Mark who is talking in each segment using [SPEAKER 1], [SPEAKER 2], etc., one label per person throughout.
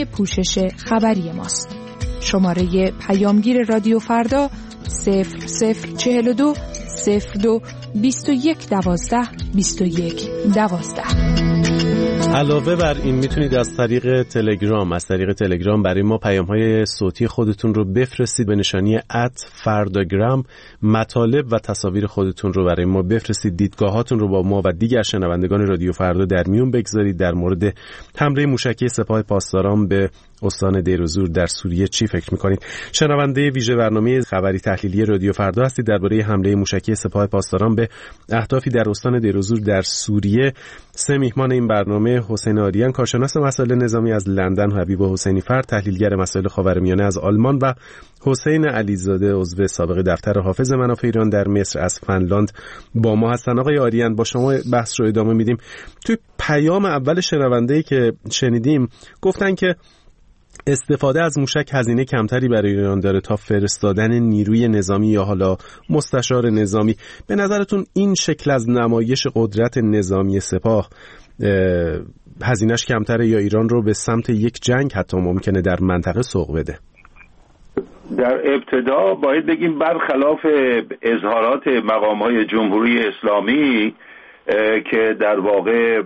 [SPEAKER 1] شماره پوشش خبری ماست. شماره پیامگیر رادیو فردا 0042 02 21 12 21 12.
[SPEAKER 2] علاوه بر این میتونید از طریق تلگرام برای ما پیام‌های صوتی خودتون رو بفرستید به نشانی @فرداگرام. مطالب و تصاویر خودتون رو برای ما بفرستید. دیدگاهاتون رو با ما و دیگر شنوندگان رادیو فردا در میون بگذارید. در مورد حمله موشکی سپاه پاسداران به استان دیر و زور در سوریه چی فکر میکنید؟ شنونده ویژه برنامه خبری تحلیلی رادیو فردا هستید. درباره حمله موشکی سپاه پاسداران به اهدافی در استان دیر و زور در سوریه 3 میهمان این برنامه: حسین آریان، کارشناس مسائل نظامی از لندن، حبیب حسینی فرد، تحلیلگر مسائل خاورمیانه از آلمان و حسین علیزاده، عضو سابق دفتر حافظ منافع ایران در مصر از فنلاند با ما هستن. آقای آریان، با شما بحث رو ادامه میدیم. توی پیام اول شنونده‌ای که شنیدیم گفتن که استفاده از موشک هزینه کمتری برای ایران داره تا فرستادن نیروی نظامی یا حالا مستشار نظامی. به نظرتون این شکل از نمایش قدرت نظامی سپاه هزینه‌اش کمتره یا ایران رو به سمت یک جنگ حتی ممکنه در منطقه سوق بده؟
[SPEAKER 3] در ابتدا باید بگیم برخلاف اظهارات مقام‌های جمهوری اسلامی که در واقع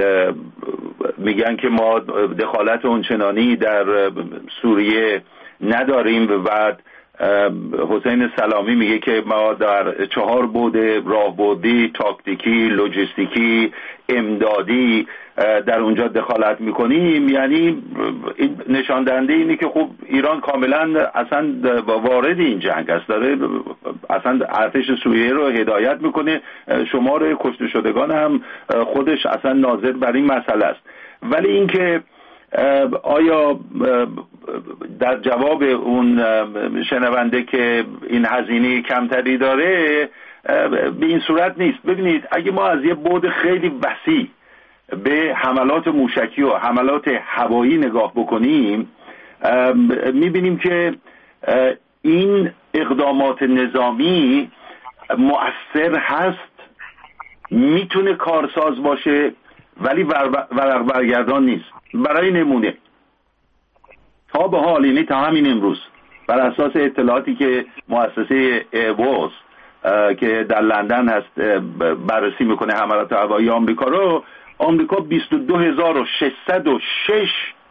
[SPEAKER 3] میگن که ما دخالت اونچنانی در سوریه نداریم و بعد حسین سلامی میگه که ما در 4 بعد راهبردی، تاکتیکی، لوجستیکی، امدادی در اونجا دخالت میکنیم. یعنی نشان دهنده اینه که خب ایران کاملا اصلا وارد این جنگ است، داره اصلا ارتش سوریه رو هدایت میکنه، شمار کشته شدگان هم خودش اصلا ناظر بر این مسئله است. ولی اینکه آیا در جواب اون شنونده که این هزینه کمتری داره به این صورت نیست. ببینید، اگه ما از یه بعد خیلی وسیع به حملات موشکی و حملات هوایی نگاه بکنیم میبینیم که این اقدامات نظامی مؤثر هست، میتونه کارساز باشه، ولی ورق برگردان نیست. برای نمونه تا به حال، یعنی تا همین امروز، بر اساس اطلاعاتی که مؤسسه ایرباس که در لندن هست بررسی میکنه حملات هوایی آمریکا رو، آمریکا 22606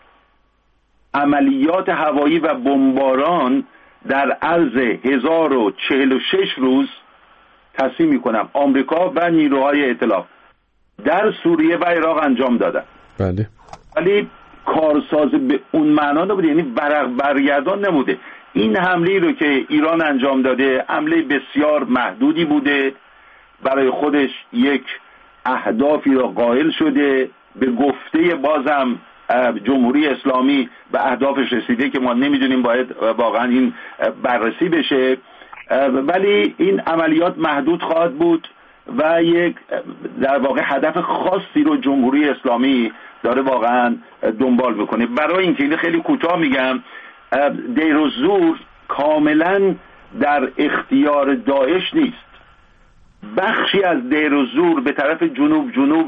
[SPEAKER 3] عملیات هوایی و بمباران در عرض 1046 روز تصمیم میکنم آمریکا و نیروهای ائتلاف در سوریه و عراق انجام دادن.
[SPEAKER 2] بله.
[SPEAKER 3] ولی کارساز به اون معنا نبوده، یعنی برگردان نبوده. این حمله رو که ایران انجام داده حمله بسیار محدودی بوده، برای خودش یک اهدافی را قائل شده، به گفته بازم جمهوری اسلامی به اهدافش رسیده که ما نمیدونیم، باید واقعا این بررسی بشه. ولی این عملیات محدود خواهد بود و یک در واقع هدف خاصی رو جمهوری اسلامی داره واقعا دنبال میکنه. برای اینکه این خیلی کوتاه میگم، دیر و زور کاملا در اختیار داعش نیست. بخشی از دیر و زور به طرف جنوب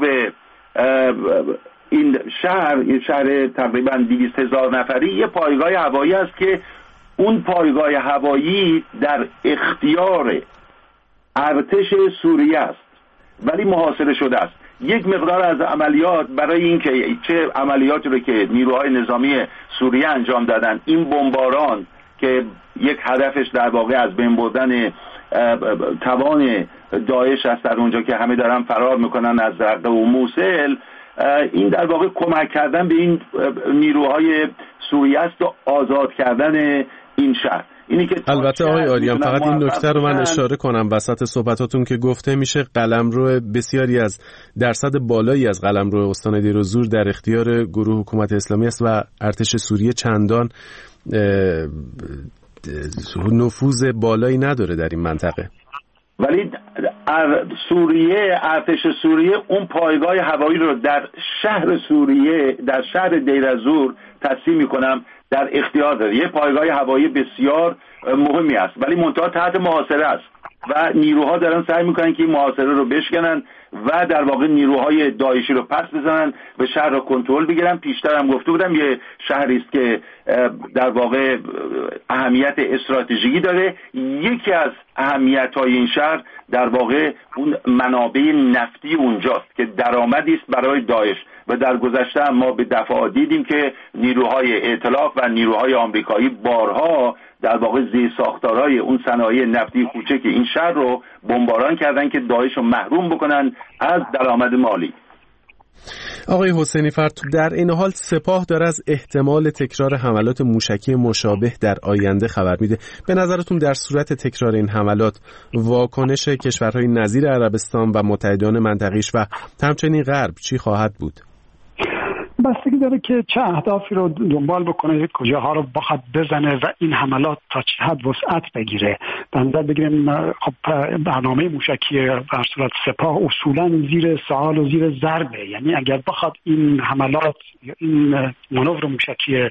[SPEAKER 3] این شهر تقریبا 200,000 نفری یه پایگاه هوایی است که اون پایگاه هوایی در اختیار ارتش سوریه است ولی محاصره شده است. یک مقدار از عملیات برای اینکه چه عملیاتی رو که نیروهای نظامی سوریه انجام دادن، این بمباران که یک هدفش در واقع از بین بردن توان داعش است در اونجا که همه دارن فرار میکنن از رقه و موصل، این در واقع کمک کردن به این نیروهای سوریه است و آزاد کردن این شهر.
[SPEAKER 2] البته آقای آریان، فقط این نکته رو من اشاره کنم وسط صحبتاتون که گفته میشه قلمرو بسیاری از درصد بالایی از قلمرو استان دیر و زور در اختیار گروه حکومت اسلامی است و ارتش سوریه چندان نفوذ بالایی نداره در این منطقه.
[SPEAKER 3] ولی ارتش سوریه اون پایگاه هوایی رو در شهر سوریه، در شهر دیر و زور تصمیم میکنم در اختیار داره. یه پایگاه هوایی بسیار مهمی است ولی منتها تحت محاصره است و نیروها دارن سعی میکنن که این محاصره رو بشکنن. و در واقع نیروهای داعشی رو پس بزنن و شهر رو کنترل بگیرن. پیشتر هم گفته بودم یه شهری است که در واقع اهمیت استراتژیکی داره. یکی از اهمیت‌های این شهر در واقع اون منابع نفتی اونجاست که درآمدی است برای داعش و در گذشته ما به دفعات دیدیم که نیروهای ائتلاف و نیروهای آمریکایی بارها در واقع زیرساختارهای اون صنایع نفتی کوچک این شهر رو بمباران کردن که داعش رو محروم بکنن از درآمد مالی.
[SPEAKER 2] آقای حسینی فر، در این حال سپاه داره از احتمال تکرار حملات موشکی مشابه در آینده خبر میده. به نظرتون در صورت تکرار این حملات واکنش کشورهای نظیر عربستان و متحدان منطقه‌ایش و همچنین غرب چی خواهد بود؟
[SPEAKER 4] بستگی داره که چه اهدافی رو دنبال بکنه، کجاها رو بخواد بزنه و این حملات تا چه حد وسعت بگیره. در نظر بگیریم خب برنامه موشکی در صورت سپاه اصولا زیر سوال و زیر ضربه، یعنی اگر بخواد این حملات، این مانور موشکی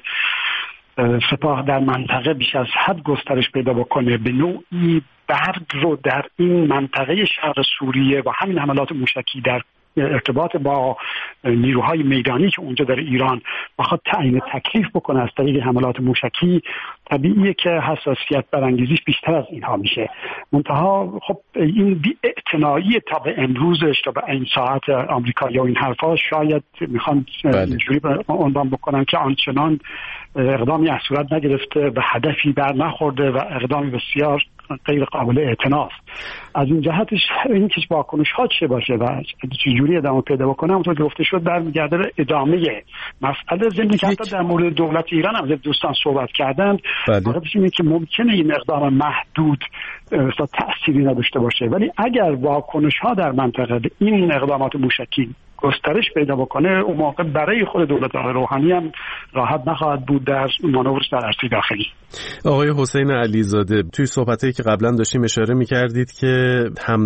[SPEAKER 4] سپاه در منطقه بیش از حد گسترش پیدا بکنه، به نوعی برگ رو در این منطقه شرق سوریه و همین حملات موشکی در ارتباط با نیروهای میدانی که اونجا در ایران بخواد تعیین تکلیف بکنه از طریق حملات موشکی، طبیعیه که حساسیت برانگیزیش بیشتر از اینها میشه. منتها خب این بی‌اعتنایی تا به امروزش، تا به این ساعت آمریکایی و این حرفا شاید میخوان اینجوری عنوان بکنن که آنچنان اقدامی از صورت نگرفته و هدفی بر نخورده و اقدامی بسیار غیر قابل اعتناست. از این جهتش این که واکنش ها چه باشه و چجوری ادامه پیدا بکنه، همونطور که گفته شد برمیگرده به ادامه مسئله. ضمن که حتی در مورد دولت ایران هم دوستان صحبت کردند، واقعیتش اینه که ممکنه این اقدام محدود تأثیری نداشته باشه، ولی اگر واکنش ها در منطقه این اقدامات موشکی گسترش پیدا بکنه، اون موقع برای خود دولت آقای روحانی هم راحت نخواهد بود در مانورش در عرصه داخلی.
[SPEAKER 2] آقای حسین علیزاده، توی صحبتایی که قبلا داشتیم اشاره می‌کردید که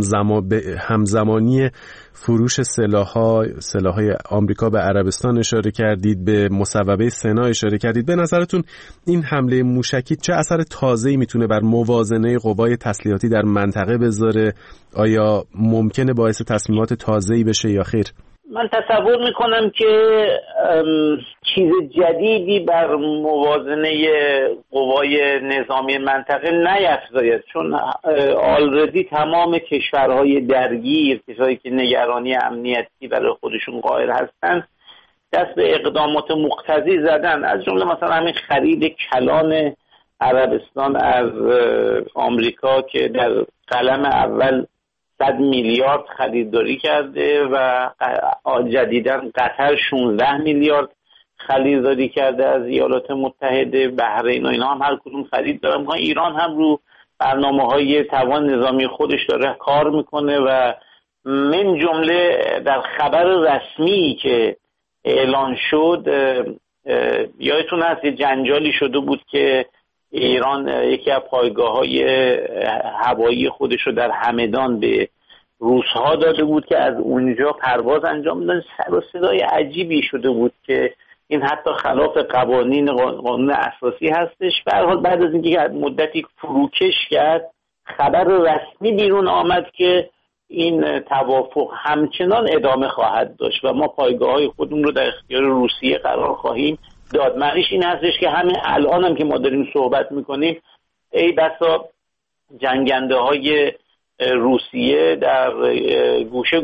[SPEAKER 2] همزمانی فروش سلاح‌های آمریکا به عربستان اشاره کردید، به مصوبه سنا اشاره کردید. به نظرتون این حمله موشکی چه اثر تازه‌ای میتونه بر موازنه قوای تسلیحاتی در منطقه بذاره؟ آیا ممکنه باعث تصمیمات تازه‌ای بشه یا خیر؟
[SPEAKER 5] من تصور میکنم که چیز جدیدی بر موازنه قوای نظامی منطقه نیفزاید، چون آلردی تمام کشورهای درگیر، کشورهایی که نگرانی امنیتی برای خودشون قائل هستن، دست به اقدامات مقتضی زدن، از جمله مثلا همین خرید کلان عربستان از آمریکا که در قلم اول 100 میلیارد خریداری کرده و جدیداً قطر 16 میلیارد خریداری کرده از ایالات متحده. بحرین و اینا هم هر کدوم خرید دارن. ایران هم رو برنامه‌های توان نظامی خودش داره کار میکنه و من جمله در خبر رسمی که اعلان شد، یادتون هست یه جنجالی شده بود که ایران یکی از پایگاه‌های هوایی خودش رو در همدان به روس‌ها داده بود که از اونجا پرواز انجام میدن. سر و صدای عجیبی شده بود که این حتی خلاف قانون اساسی هستش. به هر حال بعد از اینکه مدتی فروکش کرد، خبر رسمی بیرون آمد که این توافق همچنان ادامه خواهد داشت و ما پایگاه‌های خودمون رو در اختیار روسیه قرار خواهیم داد. معنیش این هستش که همین الان هم که ما داریم صحبت میکنیم، ای بسا جنگنده های روسیه در گوشه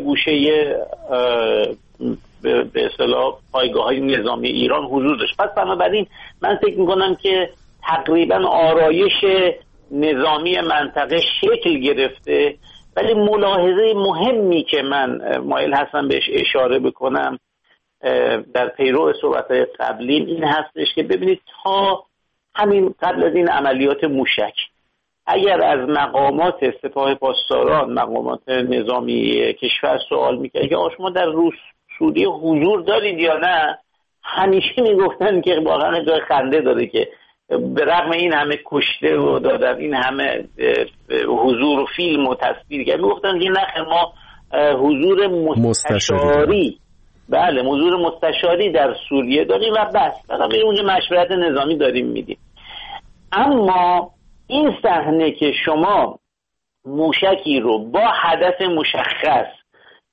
[SPEAKER 5] به اصطلاح پایگاه های نظامی ایران حضور داشت. پس بنابراین من فکر میکنم که تقریبا آرایش نظامی منطقه شکل گرفته، ولی ملاحظه مهمی که من مایل هستم بهش اشاره بکنم در پیرو صحبت‌های قبلی این هستش که ببینید تا همین قبل از این عملیات موشک، اگر از مقامات سپاه پاسداران، مقامات نظامی کشور سوال می‌کرد که شما در سوریه حضور دارید یا نه، همیشه میگفتن که واقعا جای خنده داره که به رغم این همه کشته و دادن، این همه حضور و فیلم و تصویر که میگفتن که نه، ما حضور مستشاری، بله حضور مستشاری در سوریه داریم و بس، فقط اونجا مشورت نظامی داریم میدیم. اما این صحنه که شما موشکی رو با هدف مشخص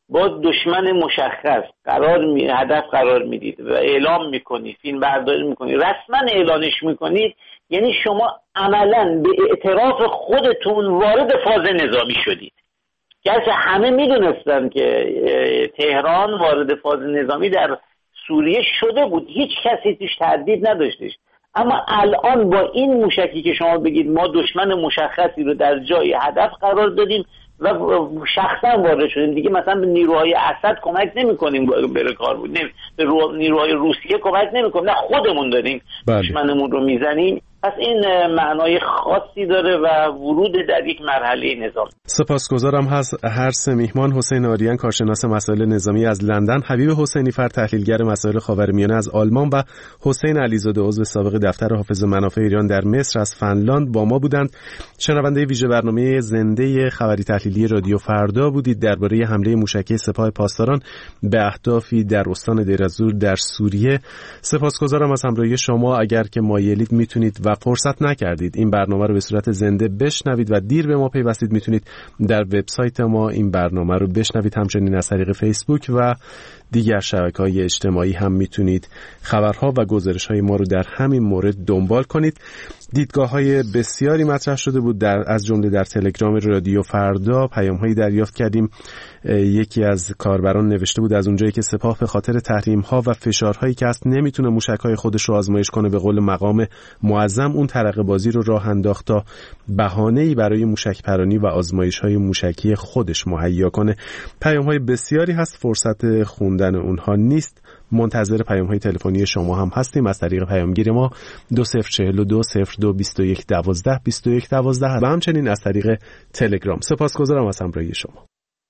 [SPEAKER 5] با دشمن مشخص هدف قرار میدید و اعلام میکنید، فیلم برداری میکنید، رسما اعلانش میکنید، یعنی شما عملا به اعتراف خودتون وارد فاز نظامی شدید. گرچه همه میدونستن که تهران وارد فاز نظامی در سوریه شده بود، هیچ کسی توش تردید نداشتش، اما الان با این موشکی که شما بگید ما دشمن مشخصی رو در جای هدف قرار دادیم و شخصا وارد شدیم دیگه، مثلا به نیروهای اسد کمک نمی‌کنیم بره کار بود، به نیروهای روسیه کمک نمی‌کنیم، نه خودمون داریم دشمنمون رو میزنیم. پس این معنای خاصی داره و ورود در یک مرحله نظامی.
[SPEAKER 2] سپاسگزارم هر سه میهمان: حسین آریان، کارشناس مسائل نظامی از لندن، حبیب حسینی فر، تحلیلگر مسائل خاورمیانه از آلمان و حسین علیزاده، عضو سابق دفتر حافظ منافع ایران در مصر از فنلاند با ما بودند. شنونده ویژه برنامه زنده خبری تحلیلی رادیو فردا بودید. درباره حمله موشکی سپاه پاسداران به اهدافی در استان دیر از زور در سوریه. سپاسگزارم از همراهی شما. اگر که مایلید میتونید و فرصت نکردید این برنامه رو به صورت زنده بشنوید و دیر به ما پیوستید، میتونید در وبسایت ما این برنامه رو بشنوید. همچنین از طریق فیسبوک و دیگر شبکه‌های اجتماعی هم میتونید خبرها و گزارش‌های ما رو در همین مورد دنبال کنید. دیدگاه‌های بسیاری مطرح شده بود، از جمله در تلگرام رادیو فردا پیام‌هایی دریافت کردیم. یکی از کاربران نوشته بود از اونجایی که سپاه به خاطر تحریم‌ها و فشارهایی که هست نمیتونه موشک‌های خودش رو آزمایش کنه، به قول مقام معظم اون ترقه بازی رو راه انداخت تا بهانه‌ای برای موشک پرانی و آزمایش‌های موشکی خودش مهیا کنه. پیام‌های بسیاری هست، فرصت خوندن اونها نیست. منتظر پیام‌های تلفنی شما هم هستیم از طریق پیامگیر ما 2042 02 21 12 21 12 و همچنین از طریق تلگرام. سپاسگزارم از همراهی شما.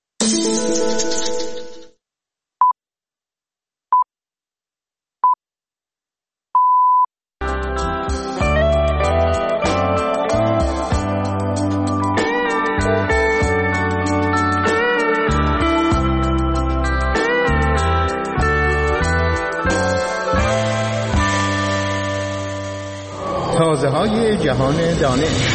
[SPEAKER 6] تازه‌های جهان دانش.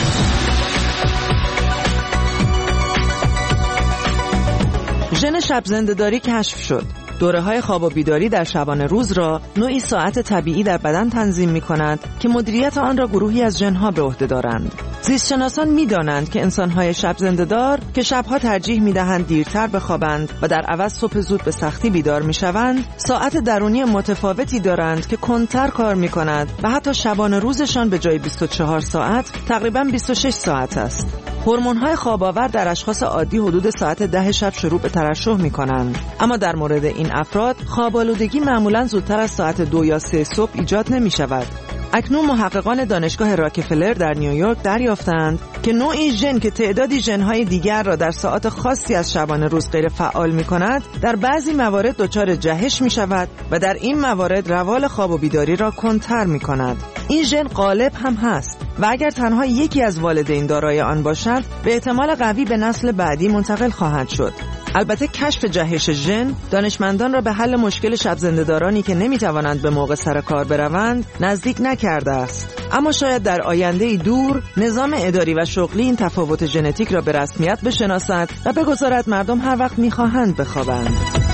[SPEAKER 7] ژن شب زنده‌داری کشف شد. دوره‌های خواب و بیداری در شبانه روز را نوعی ساعت طبیعی در بدن تنظیم می‌کند که مدیریت آن را گروهی از ژن‌ها به عهده دارند. زیستشناسان می‌دانند که انسان‌های شب زنده‌دار که شب‌ها ترجیح می‌دهند دیرتر بخوابند و در عوض صبح زود به سختی بیدار می‌شوند، ساعت درونی متفاوتی دارند که کندتر کار می‌کند و حتی شبانه روزشان به جای 24 ساعت تقریباً 26 ساعت است. هورمون‌های خواب‌آور در اشخاص عادی حدود ساعت 10 شب شروع به ترشح می‌کنند، اما در مورد این افراد خواب‌آلودگی معمولاً زودتر از ساعت 2 یا 3 صبح ایجاد نمی‌شود. اکنون محققان دانشگاه راکفلر در نیویورک دریافتند که نوعی ژن که تعدادی ژن‌های دیگر را در ساعات خاصی از شبانه روز غیر فعال می‌کند، در بعضی موارد دچار جهش می‌شود و در این موارد روال خواب و بیداری را کندتر می‌کند. این ژن غالب هم هست و اگر تنها یکی از والدین دارای آن باشد، به احتمال قوی به نسل بعدی منتقل خواهد شد. البته کشف جهش ژن دانشمندان را به حل مشکل شب زنده‌دارانی که نمی‌توانند به موقع سر کار بروند نزدیک نکرده است. اما شاید در آینده دور نظام اداری و شغلی این تفاوت ژنتیک را به رسمیت بشناسد و بگذارد مردم هر وقت می‌خواهند بخوابند.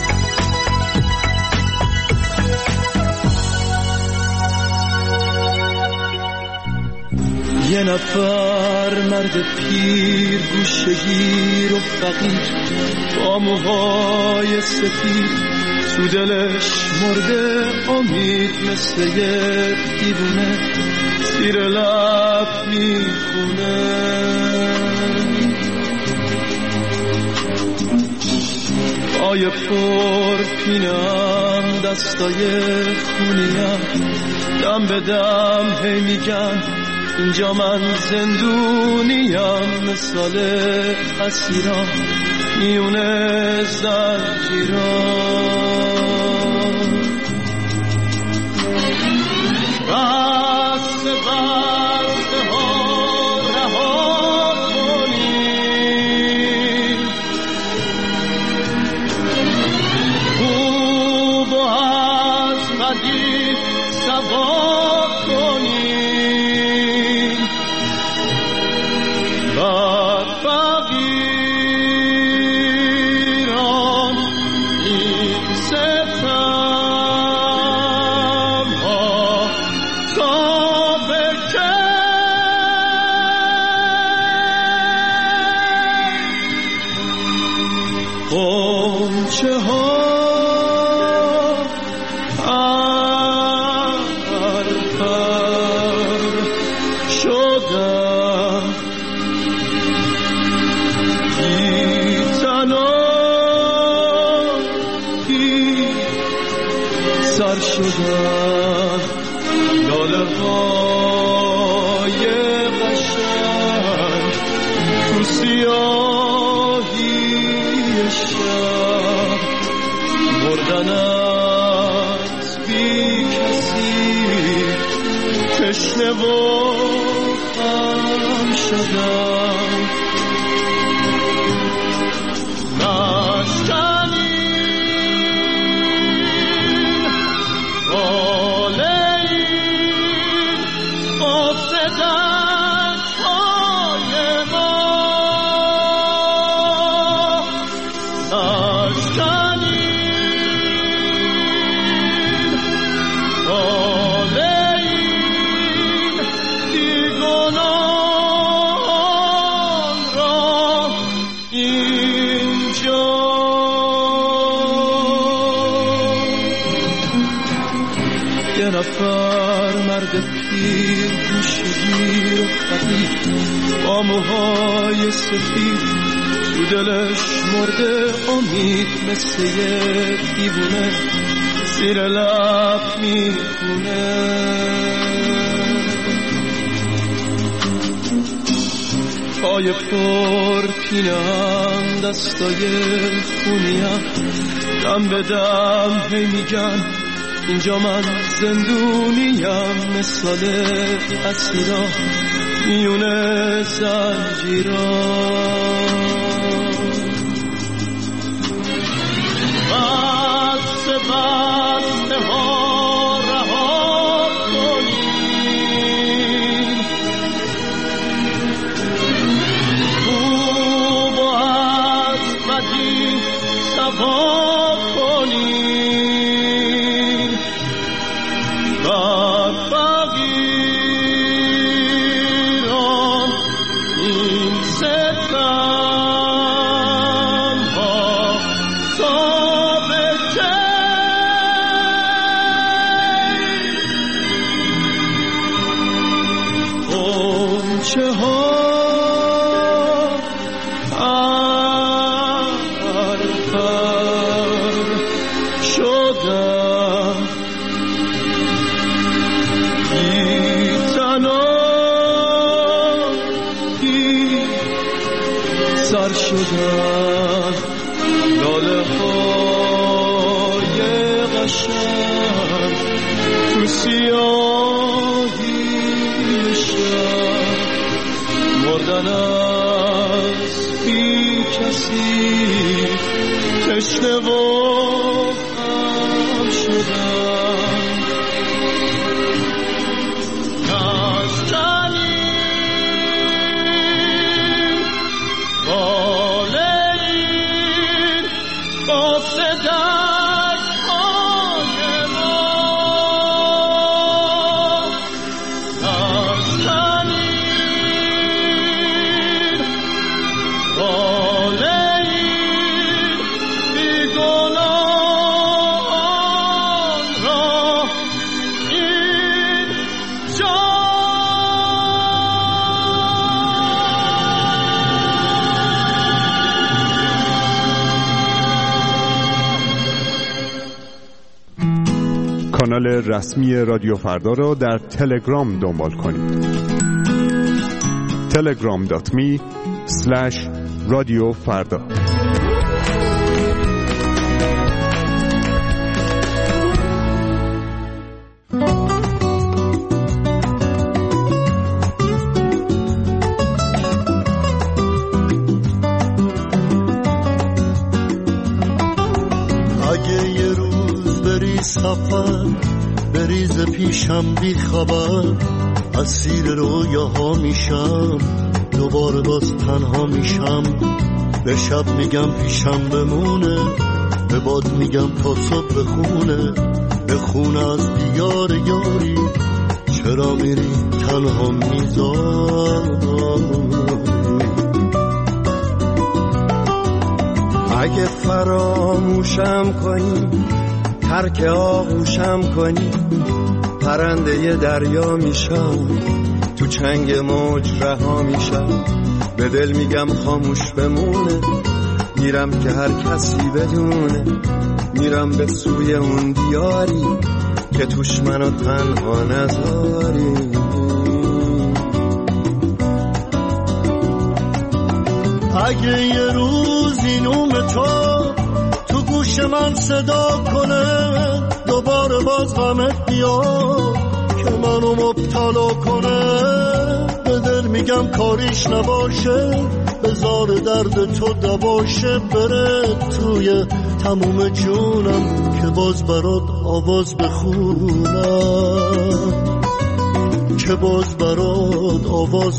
[SPEAKER 8] یه نفر مرد پیر گوشه‌گیر و فقیر با موهای سفید تو دلش مرده امید مثل یه دیوونه زیر لب میخونه. پای پر پینم دستای خونیم دم به دم هی میگن اینجا من زندونیم مثال اسیران میونه زنجیران. بسته بسته ها رها کنیم خوب و از قدیم سوا کنیم بد فقیران سر شدن لاله های قشنگ تو سیاهی شب بردنت بی کسی تشنه و غم شدم با موهای سفید تو دلش مرده امید مثل یه دیوونه زیر لب میخونه پای پر پینم دستای خونیم دم به دم هی میگن اینجا من زندونیم مثال اسیرا میونه زنجیران بسته بسته ها رها کنیم خوب و از بدی سوا کنیم سر شدن لاله های قشنگ تو سیاهی شب مردن از بی کسی تشنه و غم شدن
[SPEAKER 9] کانال رسمی رادیو فردا را در تلگرام دنبال کنید. telegram.me/رادیو فردا.
[SPEAKER 10] اگه یه روز بری سفر بریز پیشم بی خبر اسیر رویاها میشم دوباره باز تنها میشم به شب میگم پیشم بمونه به باد میگم تا صبح بخونه بخونه از دیار یاری چرا میری تنها میذاری
[SPEAKER 11] اگه فراموشم کنی ترک آغوشم کنی پرنده دریا میشم تو چنگ موج رها میشم به دل میگم خاموش بمونه میرم که هر کسی بدونه میرم به سوی اون دیاری که توش منو تنها نذاری.
[SPEAKER 10] اگه یه روز این نوم تو گوش من صدا کنه، دوباره باز غمت بیاد که منو مبتلا کنه، به دل میگم کاریش نباشه، بذار درد تو دواشه، بره توی تموم جونم که باز برات آواز بخونم، که باز برات آواز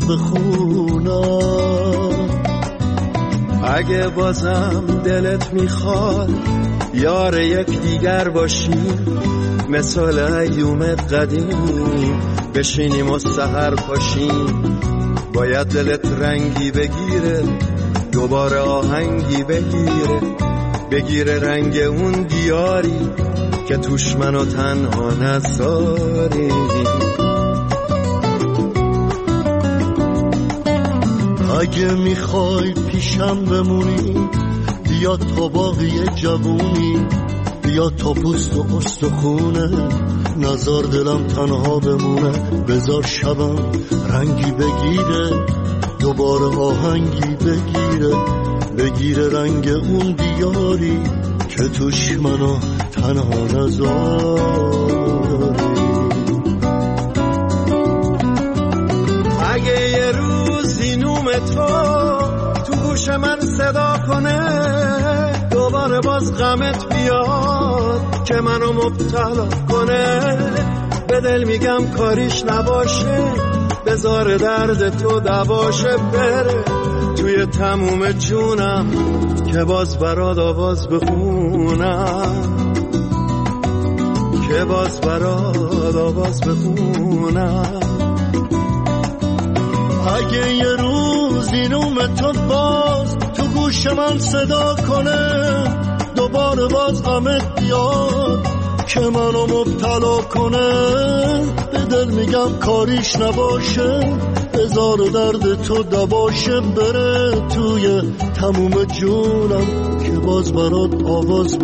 [SPEAKER 10] بخونم.
[SPEAKER 11] اگه بازم دلت میخواد یار یک دیگر باشیم، مثال ایومت قدیم بشینیم و سحر پاشیم، باید دلت رنگی بگیره، دوباره آهنگی بگیره رنگ اون دیاری که توش منو تنها نذاری.
[SPEAKER 10] اگه میخوای پیشم بمونی، بیا تا باقی جوونی، بیا تا پوست و استخونه، نزار دلم تنها بمونه، بذار شبم رنگی بگیره، دوباره آهنگی بگیره رنگ اون دیاری که توش منو تنها نذاری.
[SPEAKER 11] اگه یه روز این نوم تو گوش من صدا کنه، دوباره باز غمت بیاد که منو مبتلا کنه، به دل میگم کاریش نباشه، بذار درد تو دواشه، بره توی تموم جونم که باز برات آواز بخونم، که باز برات آواز بخونم.
[SPEAKER 10] اگه یه روز این نوم تو باز تو گوش من صدا کنه، دوباره باز غمت بیاد که منو مبتلا کنه، به دل میگم کاریش نباشه، بذار درد تو دواشه، بره توی تموم جونم که باز برات آواز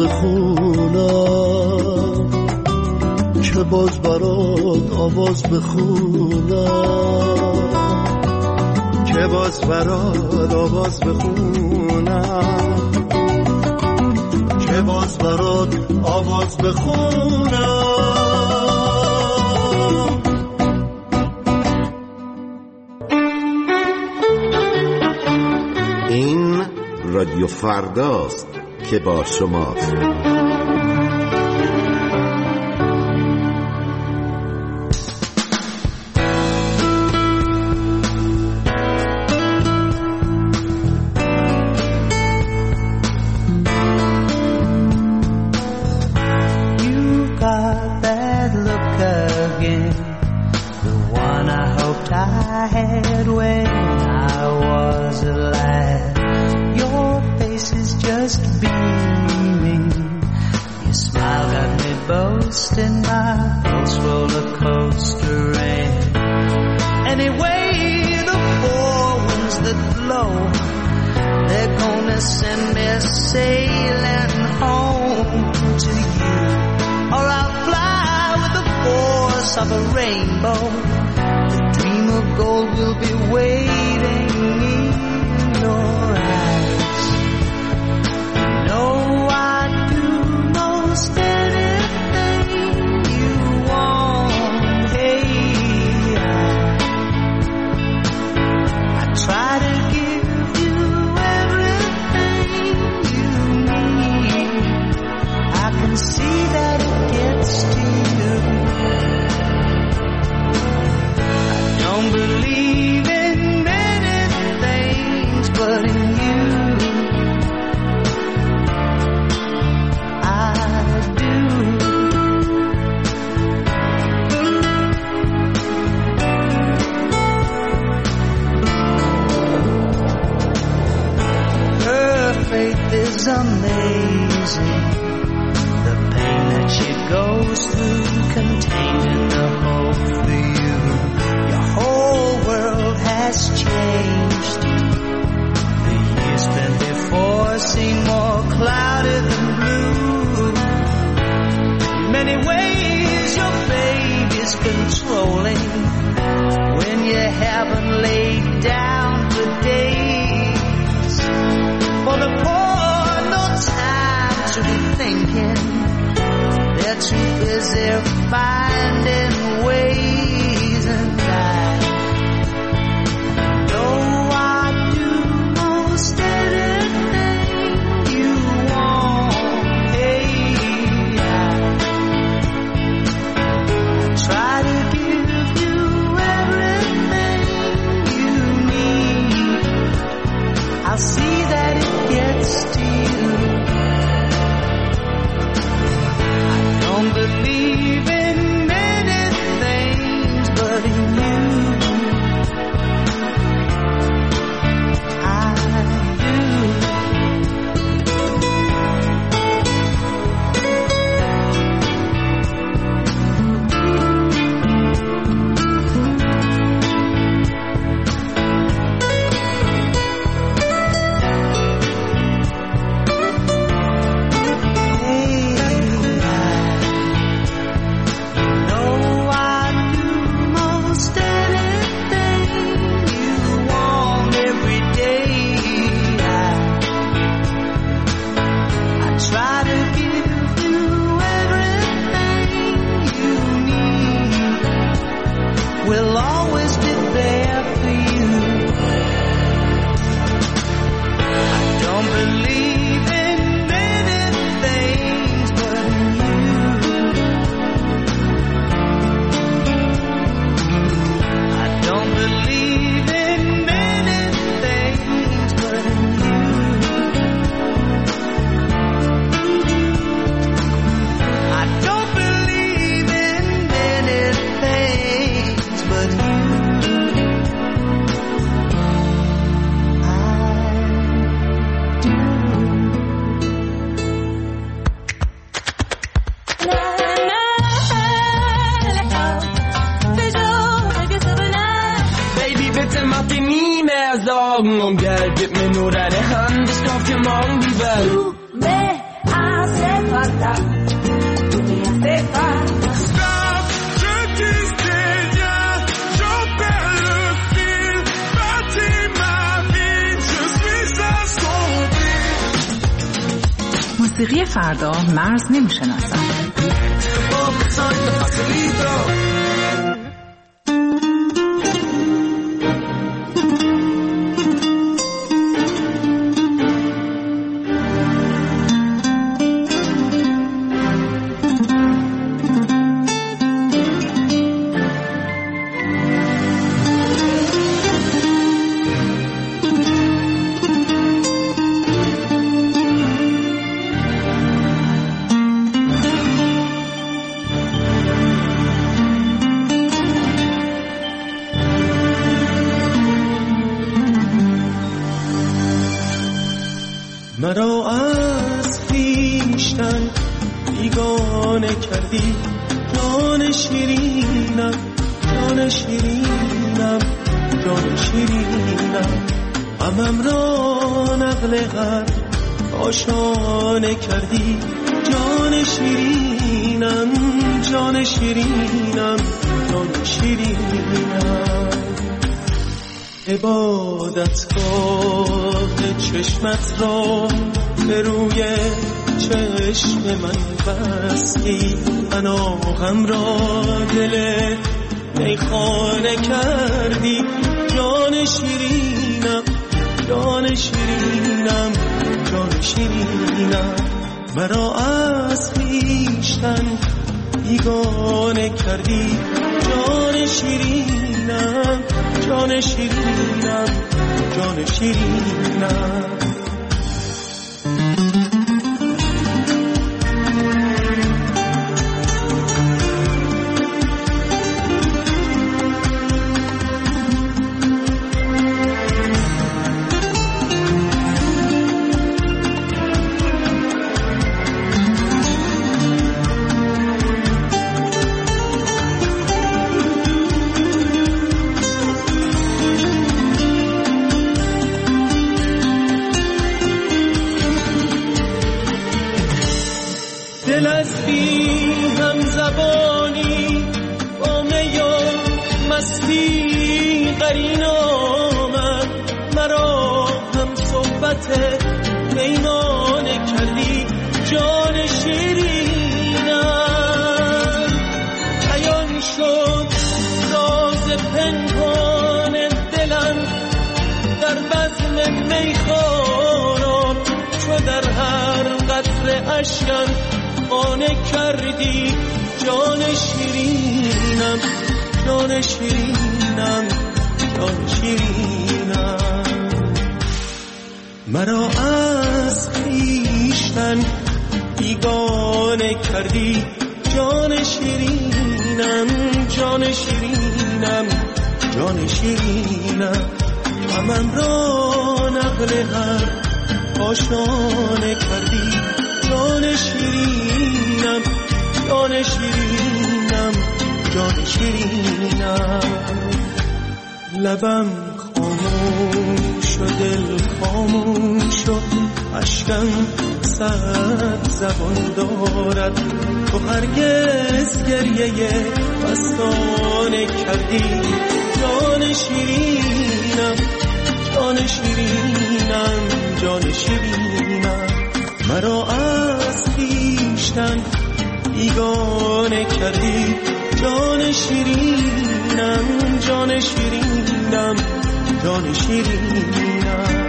[SPEAKER 10] بخونم، که باز برات آواز بخونم،
[SPEAKER 11] که باز برات آواز بخونم،
[SPEAKER 10] که باز برات آواز بخونم.
[SPEAKER 12] این رادیو فرداست که با شماست.
[SPEAKER 8] Of a rainbow, the dream of gold will be waiting in your eyes. You know I'd do most anything you want. Hey, I try to give you everything you need. I can see that it gets to you. Don't believe in haven't laid down for days. For the poor, no time to be thinking. They're too busy finding ways, and I know I do most anything you want. Hey, I try to give you everything you need. I see that it gets to you. I don't believe in many things, but in you I do. We'll always be there for you. I don't believe in many things, but in you. I don't believe in many things, but in you. I don't believe in many things, but you.
[SPEAKER 13] Baby, bitte mach dir nie mehr Sorgen um Geld, gib mir nur deine Hand, ich kauf dir morgen die Welt.
[SPEAKER 8] Du me hace falta, tú me hace falta.
[SPEAKER 11] Stop, je disais bien, j'en perds le fil. Bâtis ma vie, je suis assombri.
[SPEAKER 1] موسیقی فردا مرز نمیشناسد.
[SPEAKER 11] مرا از خویشتن بیگانه کردی، جان شیرینم، جان شیرینم، جان شیرینم. غمم را نقل غم آشانه کردی، جان شیرینم، جان شیرینم، جان شیرینم. عبادتگاه چشمت را به روی چشم من بستی، پناهم را دل میخانه کردی. جان شیرینم، جان شیرینم، جان شیرینم. مرا از خویشتن بیگانه کردی، جان شیرینم، جان شیرینم، جان شیرینم. دل از بی هم زبانی با می و مستی قرین آمد مرا هم صحبت پیمانه کردی جان شیرینم عیان شد راز پنهان دلم در بزم میخوارم چو در هر قطره اشکم خانه کردی جان شیرینم جان شیرینم جان شیرینم مرا از خویشتن بیگانه کردی جان شیرینم جان شیرینم جان شیرینم غمم را نقل هر آشانه کردی جان شیرینم جان شیرینم جان شیرینم لبم خاموش و دل خاموش و اشکم صد زبان دارد تو هرگز گریه مستانه کردی جان شیرینم جان شیرینم جان شیرینم مرا از خویشتن بیگانه کردی جان شیرینم جان شیرینم جان شیرینم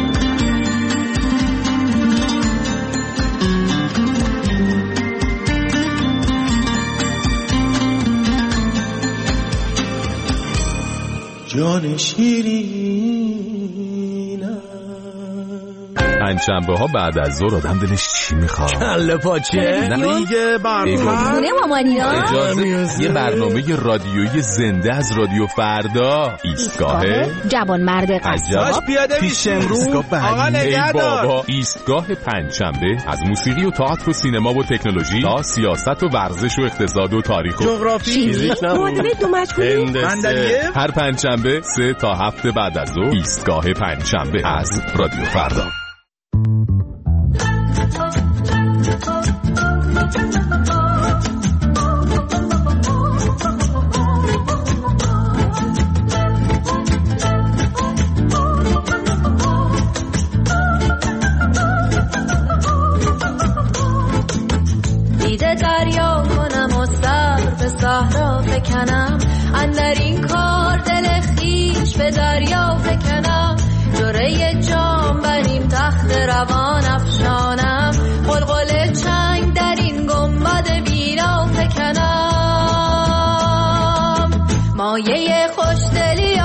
[SPEAKER 11] جان شیرینم.
[SPEAKER 14] پنجشنبه ها بعد از ظهر آدم دلش چی میخواد؟
[SPEAKER 15] کله پاچه؟
[SPEAKER 14] نه دیگه
[SPEAKER 16] خونه مامانینا.
[SPEAKER 14] اجازه یه برنامه رادیویی زنده از رادیو فردا. ایستگاه
[SPEAKER 16] جوان مرد قصاب
[SPEAKER 15] پیش امروز آقا نگهدار.
[SPEAKER 14] ایستگاه پنجشنبه از موسیقی و تئاتر و سینما و تکنولوژی تا سیاست و ورزش و اقتصاد و تاریخ و
[SPEAKER 15] جغرافی
[SPEAKER 16] مدل دو مجهولی
[SPEAKER 14] هر پنجشنبه 3 تا 7 بعد از ظهر. ایستگاه پنجشنبه از رادیو فردا.
[SPEAKER 17] دیده دریا کنم و سر به صحرا فکنم اندر این کار دل خیش به دریا فکنم جوره جام بریم تخت روان افشانم قلقل چنگ در این گنبد بینا فکنم مایه خوشدلی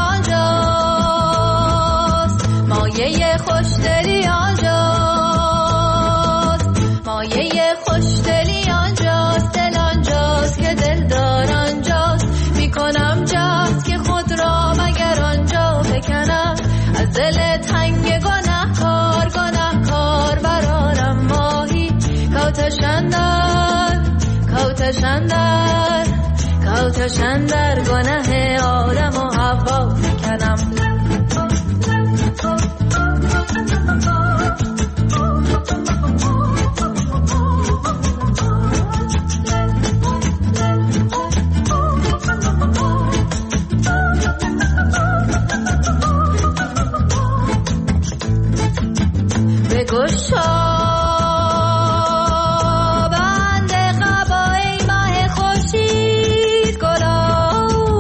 [SPEAKER 17] آنجاست مایه خوشدلی آنجاست مایه خوشدلی آنجاست دل آنجاست که دل دار آنجاست میکنم جهد که خود را مگر آنجا فکنم از دل تنگ گناهکار گناهکار برارم ماهی کوتشن در گناه آدم و حوا فکنم بگشا بند قبای ماه خورشید گلا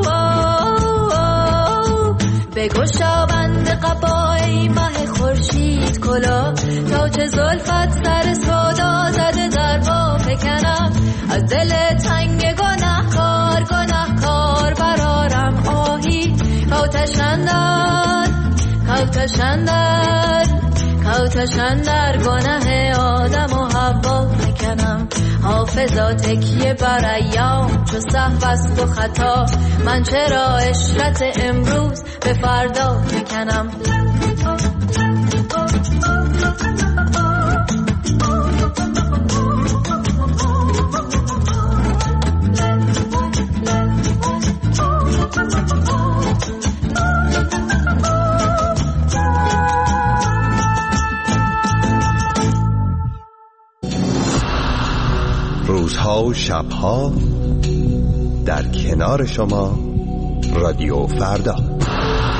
[SPEAKER 17] بگشا بند قبای ماه خورشید کلا تا چه زلفت سر سودا زده در با فکنم از دل تنگ گناهکار گناهکار برارم آهی کوتشن در گناه آدم و حوا فکنم حافظا تکیه بر ایام چو سهو است و خطا من چرا عشرت امروز به فردا فکنم
[SPEAKER 6] روزها و شبها در کنار شما رادیو فردا.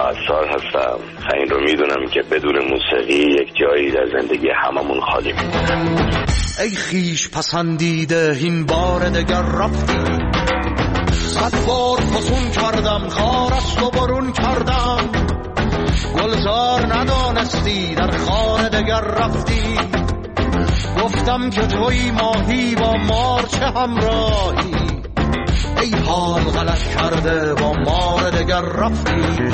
[SPEAKER 18] عطار هستم. این رو میدونم که بدون موسیقی یک جایی در زندگی هممون خالی میمونه.
[SPEAKER 10] ای خیش پسندیده این بار دگر رفتی، 100 بار فسون کردم خارست و برون کردم، گلزار ندانستی در خانه دگر رفتی، گفتم که توی ماهی با مار چه همراهی، ای حال غلط کرده با مار دگر رفتی.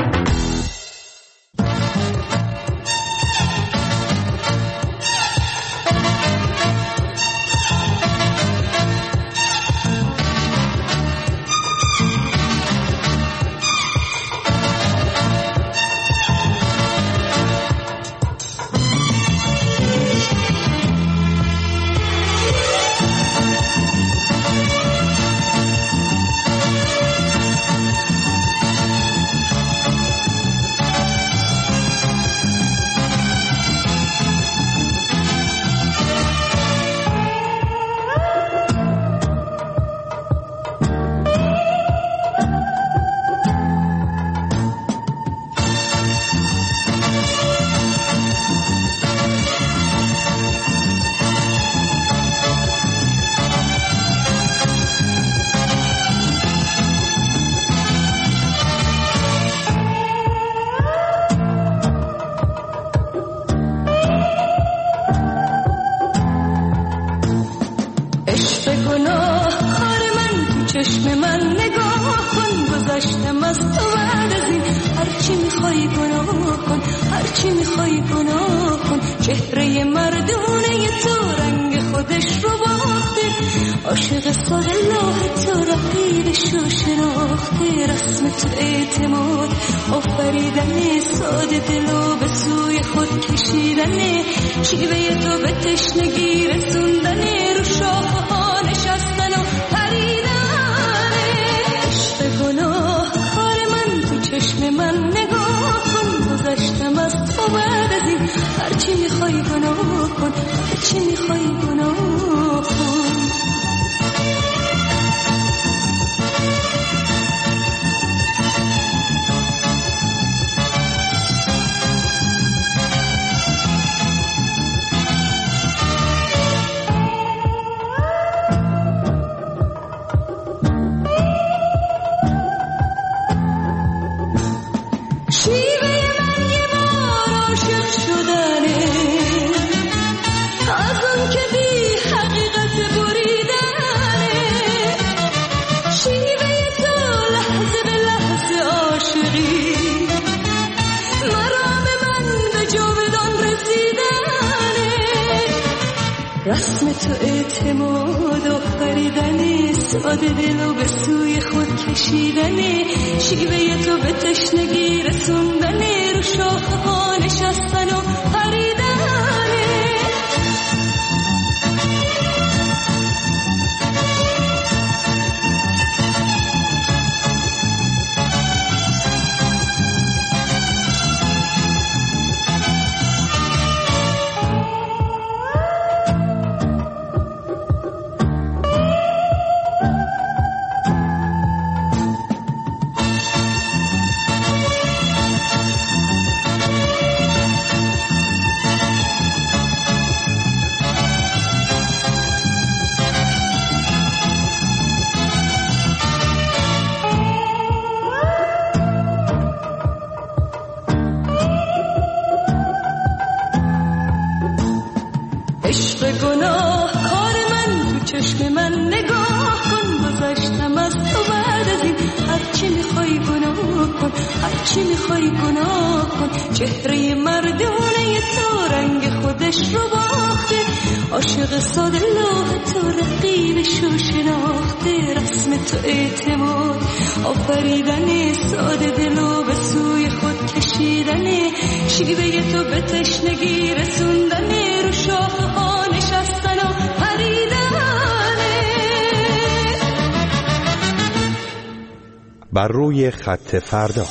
[SPEAKER 17] رسم تو اعتماد و خریدنی، ساده دل و به سوی خود کشیدنی، شیوه تو به تشنگی رسوندنی، رو شاخه ها نشستن و خریدنی. چهره مردونه تو رنگ خودش رو باخته، عاشق ساده لوح تو رقیبش رو شناخته، رسم تو اعتماد آفریدن، ساده دلو به سوی خود کشیدن، شیوه تو به تشنگی رسوندن، رو شاخه ها نشستن و پریدن.
[SPEAKER 6] بر روی خط فردا.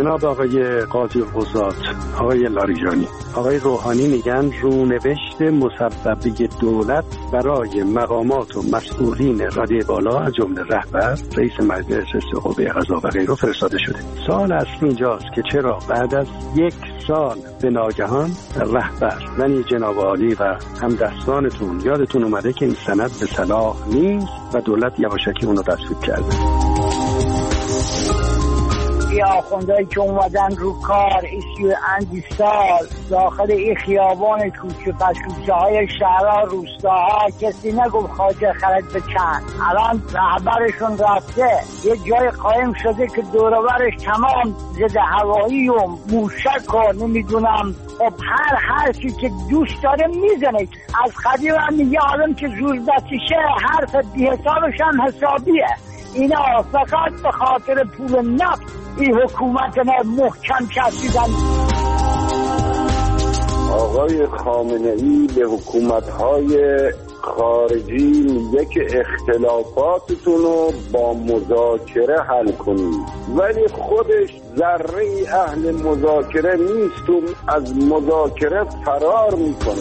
[SPEAKER 4] جناب آقای قاضی القضات، آقای لاریجانی، آقای روحانی میگن رونوشت مسببی دولت برای مقامات و مسئولین رده بالا از جمله رهبر، رئیس مجلس، قوه قضا و غیره فرستاده شده. سوال اصلی اینجاست که چرا بعد از 1 سال به ناگهان رهبر یعنی جناب عالی و همدستانتون یادتون اومده که این سند به صلاح نیست و دولت یواشکی اونو تصویب کرده.
[SPEAKER 19] یا آخوندهایی که اومدن رو کار ایشی اندی سال داخل این خیابان کوچه پشکوچه های شهرها روستاها کسی نگفت خواجه خرج به چند. الان رهبرشون رفته یه جای قایم شده که دورورش تمام ضد هوایی و موشک و نمیدونم خب هر حرفی که دوست داره میزنه. از قدیم هم میگه آدم که زور دستشه حرف بی حسابش هم حسابیه. اینا فقط به خاطر پول نفت این حکومت محکم کشیدن.
[SPEAKER 20] آقای خامنه‌ای به حکومت‌های خارجی میگه که اختلافاتتون رو با مذاکره حل کنید، ولی خودش ذره اهل مذاکره نیست و از مذاکره فرار میکنه.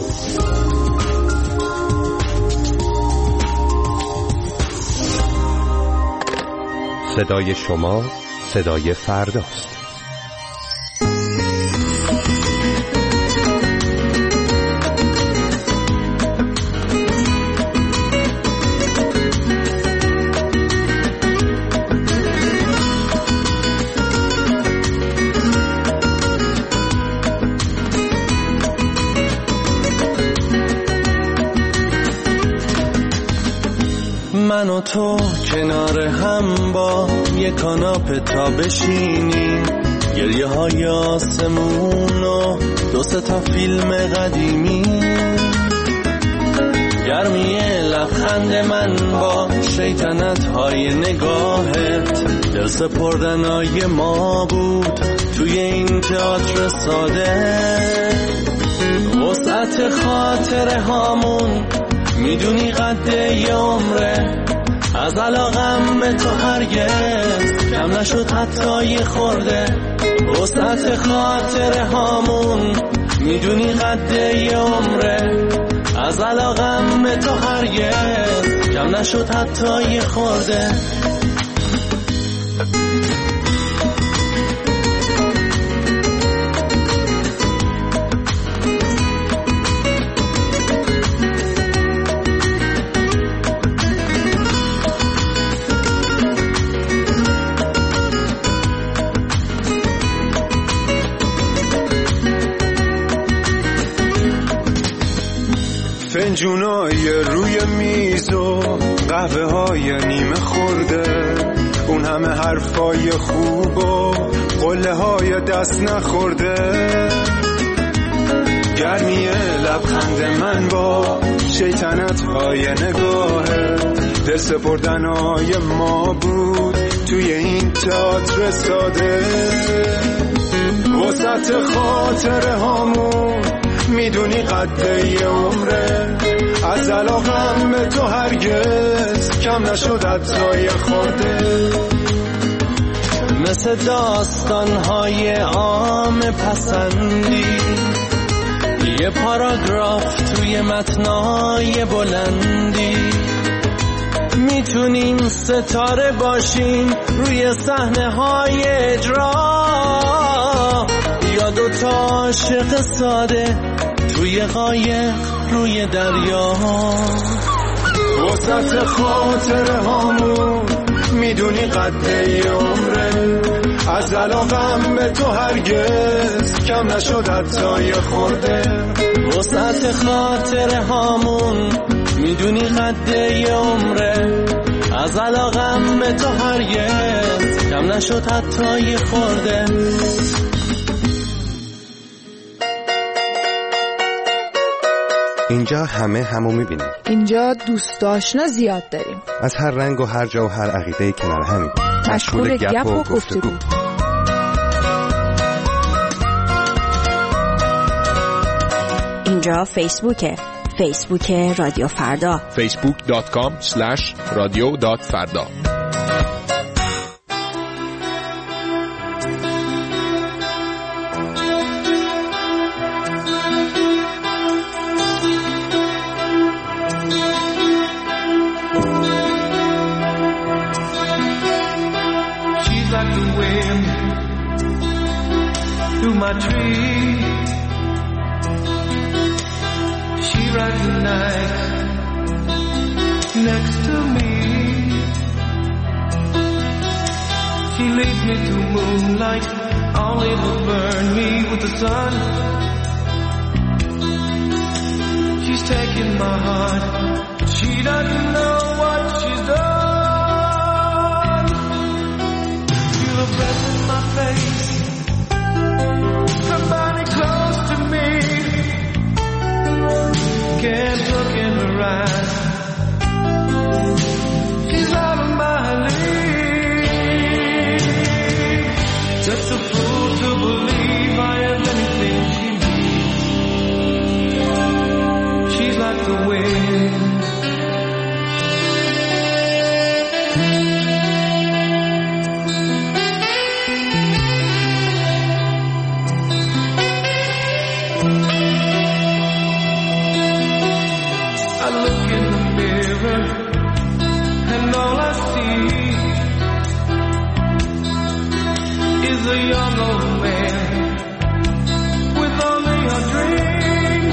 [SPEAKER 6] صدای شما صدای فرداست.
[SPEAKER 11] من و تو کنار هم با یه کاناپه تا بشینیم، گریه های آسمون و 2-3 تا فیلم قدیمی، گرمی لبخند من با شیطنت های نگاهت، دل سپردنای ما بود توی این تئاتر ساده. وسعت خاطره هامون میدونی قده یه عمره، از علاقم به تو هرگز کم نشد حتی یه خورده. وسعت خاطره هامون میدونی قده یه عمره، از علاقم به تو هرگز کم نشد حتی یه خورده. فنجونای روی میز و قهوه های نیمه خورده، اون همه حرفای خوب و قله های دست نخورده، گرمی لبخند من با شیطنت های نگاهه، دل سپردنای ما بود توی این تئاتر ساده. وسط خاطره هامون میدونی قده یه عمره، از علاقم به تو هرگز کم نشد حتی خورده. مثل داستانهای عام پسندی، یه پاراگراف توی متنای بلندی، میتونیم ستاره باشیم روی صحنه های اجرا، یا 2 تا عاشق ساده توی قایق روی دریا. وسط خاطره هامون میدونی قده ی عمره، از علاقم به تو هرگز کم نشد حتی خورده. وسط خاطره هامون میدونی قده ی عمره، از علاقم به تو هرگز کم نشد حتی خورده.
[SPEAKER 6] اینجا همه همو میبینیم.
[SPEAKER 1] اینجا دوست آشنا زیاد داریم،
[SPEAKER 6] از هر رنگ و هر جا و هر عقیده کنار همیم،
[SPEAKER 1] مشغول گپ و گفتگو.
[SPEAKER 16] اینجا فیسبوک رادیو فردا،
[SPEAKER 14] facebook.com/radio.farda.
[SPEAKER 8] the wind through my tree. She rides the night next to me. She leads me to moonlight, only to burn me with the sun. She's taking my heart, she doesn't know what she's done. Feel a breath in my face, somebody close to me. Can't look in her eyes, she's out of my league. Just a fool to believe I have anything she needs. She's like the wind. I look in the mirror and all I see is a young old man with only a dream.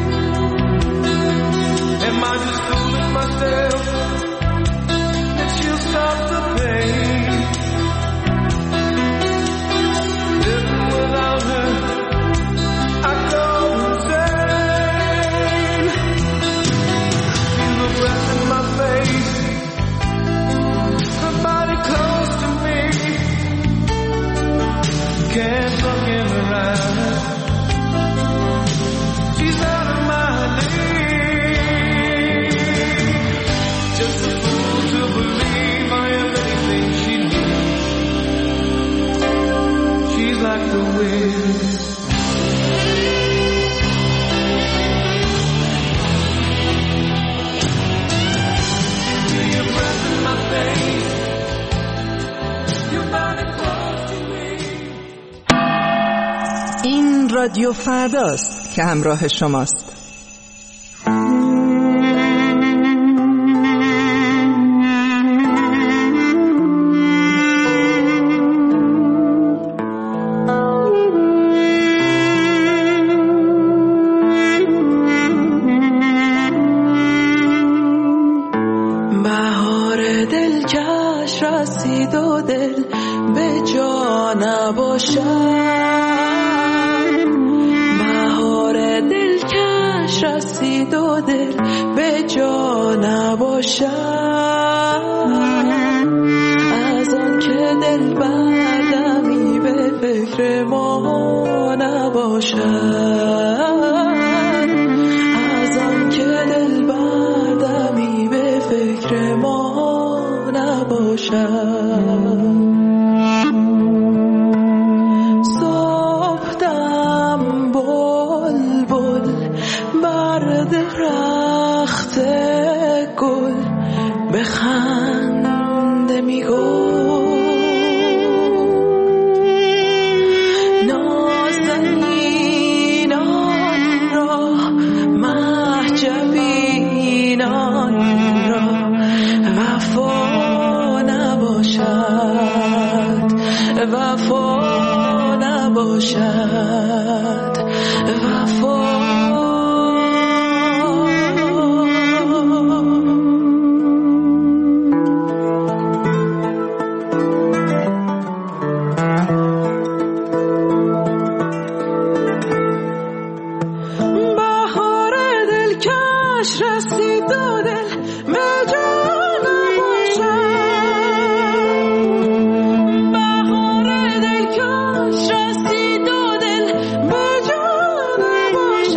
[SPEAKER 8] Am I just fooling myself that she'll stop the pain? Living without her, I go insane. Feel the breath in my face, somebody close to me. Can't look in her eyes, she's out of my league. Just a fool to believe I have anything she needs. She's like the wind. Feel your breath in my face, your body close to me.
[SPEAKER 7] این رادیو فرداست که همراه شماست.
[SPEAKER 8] بهار دلکش رسید و دل به جا نباشد. بهار دلکش رسید و دل به جا نباشد. از آن که دل بردمی به فکر ما نباشد. از آن که دل بردمی به فکر ما نباشد. صبحدم بلبل بر درخت گل بخنده میگفت نازنینان را محجبینان را وفا نباشد. وفا نباشد. وفا بهار دلکش رسید و دل به جا نباشد. بهار دلکش رسید و دل به جا نباشد.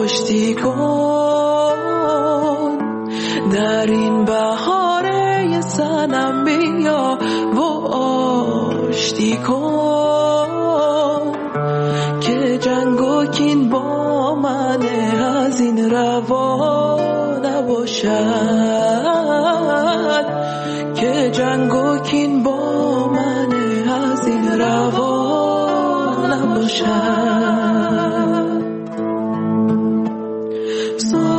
[SPEAKER 13] آشتی کن در این بهاره سنم بیا و آشتی کن که جنگ و کین با من از این روا نباشد که جنگ و کین با من از این روا نباشد